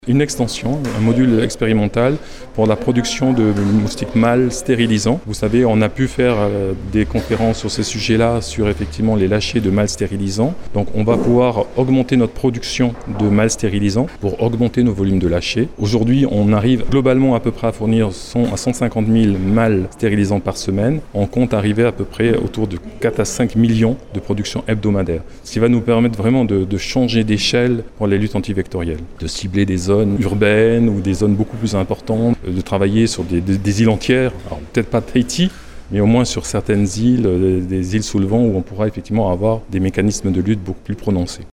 Une extension, un module expérimental pour la production de moustiques mâles stérilisants. Vous savez, on a pu faire des conférences sur ces sujets-là, sur effectivement les lâchers de mâles stérilisants. Donc on va pouvoir augmenter notre production de mâles stérilisants pour augmenter nos volumes de lâchers. Aujourd'hui, on arrive globalement à peu près à fournir 100 à 150 000 mâles stérilisants par semaine. On compte arriver à peu près autour de 4 à 5 millions de productions hebdomadaires. Ce qui va nous permettre vraiment de changer d'échelle pour les luttes antivectorielles, de cibler des zones urbaines ou des zones beaucoup plus importantes, de travailler sur des îles entières, alors peut-être pas Tahiti, mais au moins sur certaines îles, des îles sous le vent où on pourra effectivement avoir des mécanismes de lutte beaucoup plus prononcés.